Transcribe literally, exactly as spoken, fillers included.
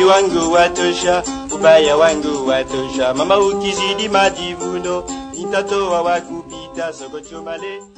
uzuri wangu watosha, ubaya wangu watosha. Mama ukizidi majivuno, nitatoa wakupita soko chomale.